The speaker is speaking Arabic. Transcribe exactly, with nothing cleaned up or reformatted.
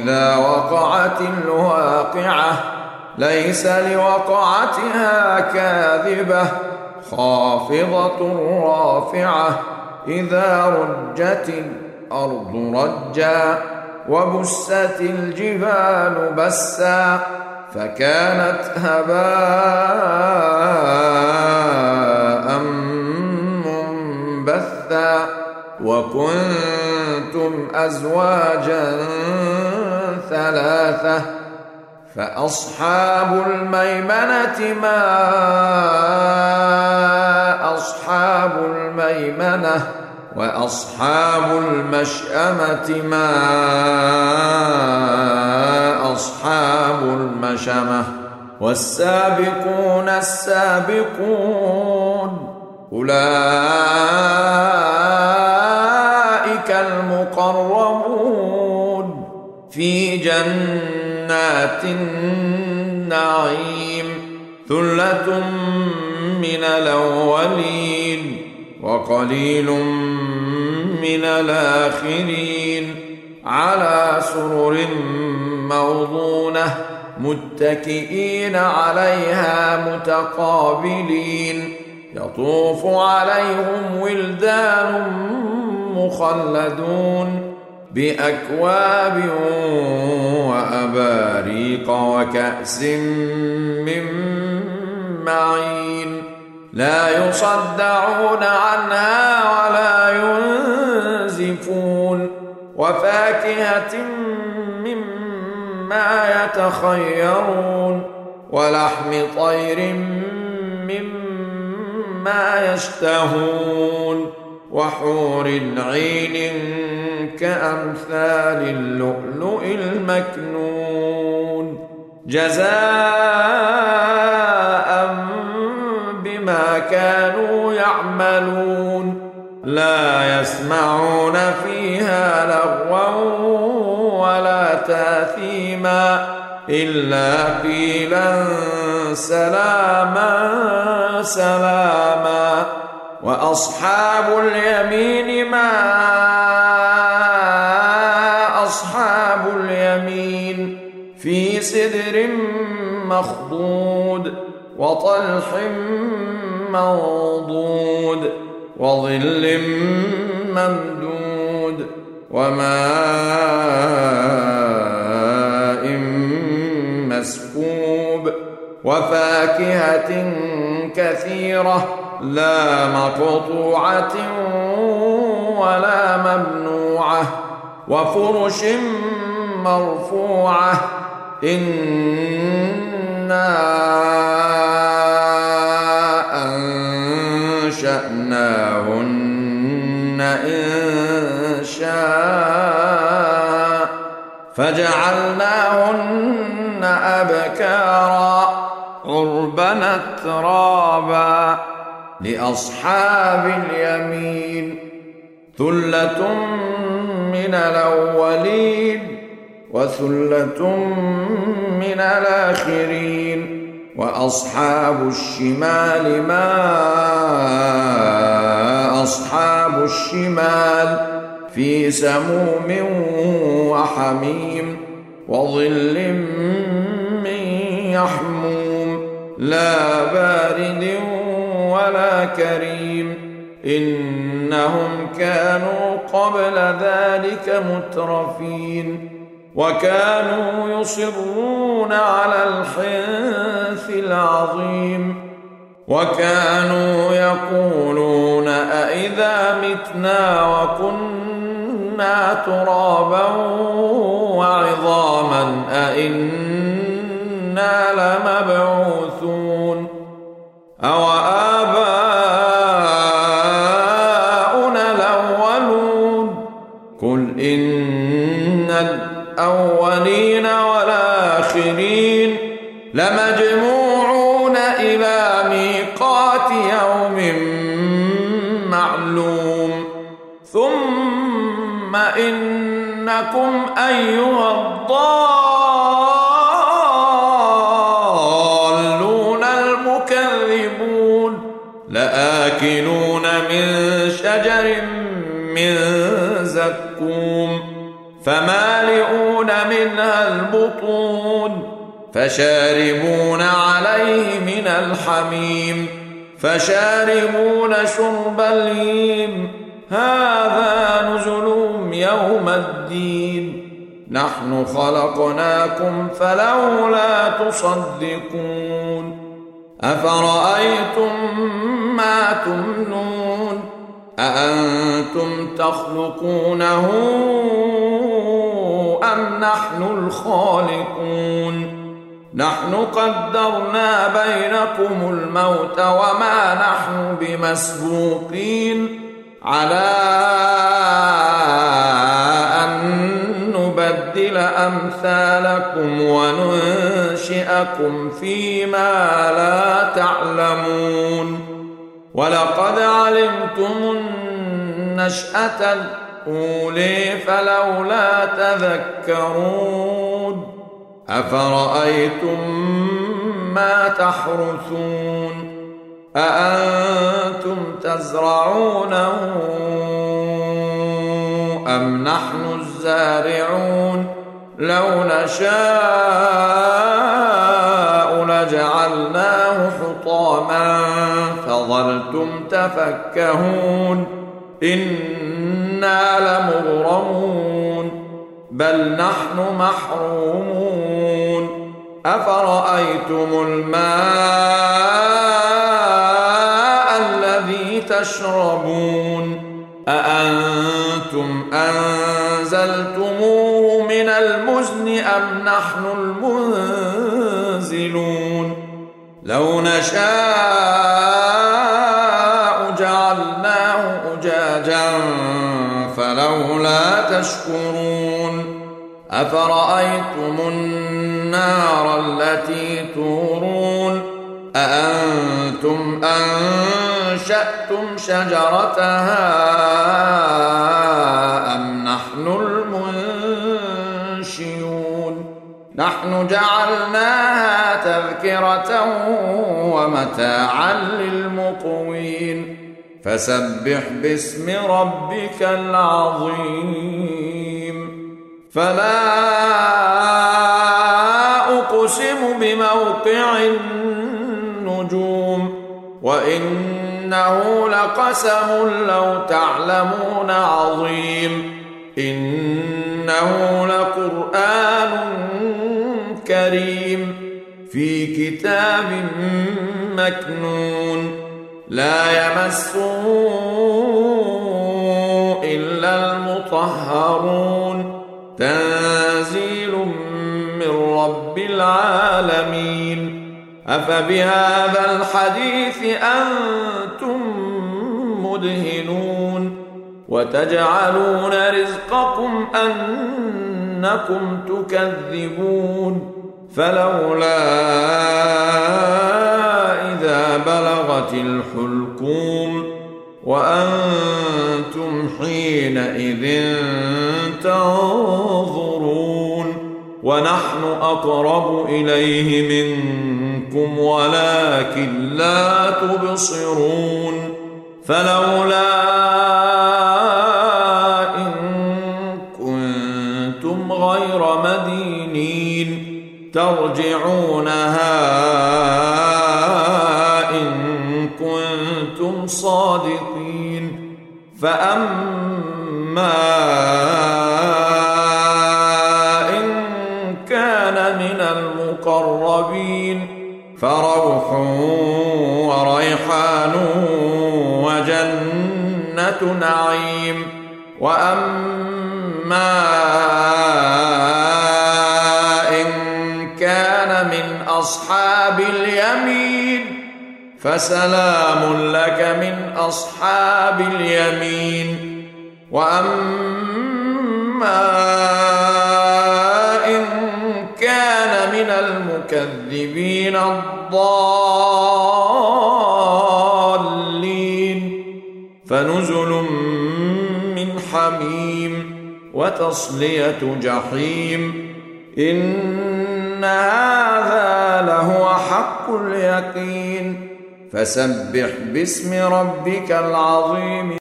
وإذا وقعت الواقعة ليس لوقعتها كاذبة خافضة رافعة إذا رجت الأرض رجا وبست الجبال بسا فكانت هباء منبثا وكنتم أزواجا ثلاثة فأصحاب الميمنة ما أصحاب الميمنة وأصحاب المشأمة ما أصحاب المشأمة والسابقون السابقون أولئك المقربون في جنات النعيم ثلة من الأولين وقليل من الآخرين على سرر موضونة متكئين عليها متقابلين يطوف عليهم ولدان مخلدون بأكواب وأباريق وكأس من معين لا يصدعون عنها ولا ينزفون وفاكهة مما يتخيرون ولحم طير مما يشتهون وحور عين كأمثال اللؤلؤ المكنون جزاء بما كانوا يعملون لا يسمعون فيها لغوا ولا تاثيما إلا قيلا سلاما سلاما وأصحاب اليمين ما أصحاب اليمين في سدر مخضود وطلح منضود وظل ممدود وماء مسكوب وفاكهة كثيرة لا مقطوعة ولا ممنوعة وفرش مرفوعة إنا أنشأناهن إنشاء فجعلناهن أبكارا عربا ترابا لأصحاب اليمين ثلة من الأولين وثلة من الآخرين وأصحاب الشمال ما أصحاب الشمال في سموم وحميم وظل من يحموم لا بارد ولا كريم إنهم كانوا قبل ذلك مترفين وكانوا يصرون على الحنث العظيم وكانوا يقولون أئذا متنا وكنا ترابا وعظاما أئنا لمبعوثون أو آباؤنا الأولون قل إن الأولين والآخرين لمجموعون إلى ميقات يوم معلوم ثم إنكم أيها الضالون المكذبون لآكلون من شجر من زقوم فمالئون من منها البطون فشاربون عليه من الحميم فشاربون شرب الهيم هذا نزلهم يوم الدين نحن خلقناكم فلولا تصدقون أفرأيتم ما تمنون أأنتم تخلقونه أم نحن الخالقون نحن قدرنا بينكم الموت وما نحن بمسبوقين على أن نبدل أمثالكم وننشئكم فيما لا تعلمون ولقد علمتم النشأة الأولى فلولا تذكرون أفرأيتم ما تحرثون أأنتم تزرعونه أم نحن الزارعون لو نشاء لجعلناه حطاما فظلتم تفكهون إنا لمغرمون بل نحن محرومون أفرأيتم الماء الذي تشربون أأنتم أنزلتموه من المزن أم نحن المنزلون لو نشاء جعلناه أجاجا فلولا تشكرون أفرأيتم النار التي تورون أأنتم أنشأتم شجرتها أم نحن المنشئون نحن جعلناها تذكرة ومتاعا للمقوين فسبح باسم ربك العظيم فلا أقسم بموقع النجوم وإنه لقسم لو تعلمون عظيم إنه لقرآن كريم في كتاب مكنون لا يمسه إلا المطهرون تنزيل من رب العالمين أفبهذا الحديث أنتم مدهنون وتجعلون رزقكم أنكم تكذبون فلولا إذا بلغت الحلقوم وأنتم حينئذ تنظرون ونحن أقرب إليه منكم ولكن لا تبصرون فلولا إن كنتم غير مدينين ترجعونها إن كنتم صادقين فأما إن كان من المقربين فروح وريحان وجنة نعيم وأما إن كان من أصحاب اليمين فسلام لك من أصحاب اليمين وأما إن كان من المكذبين الضالين فنزل من حميم وتصلية جحيم إن هذا لهو حق اليقين فسبح باسم ربك العظيم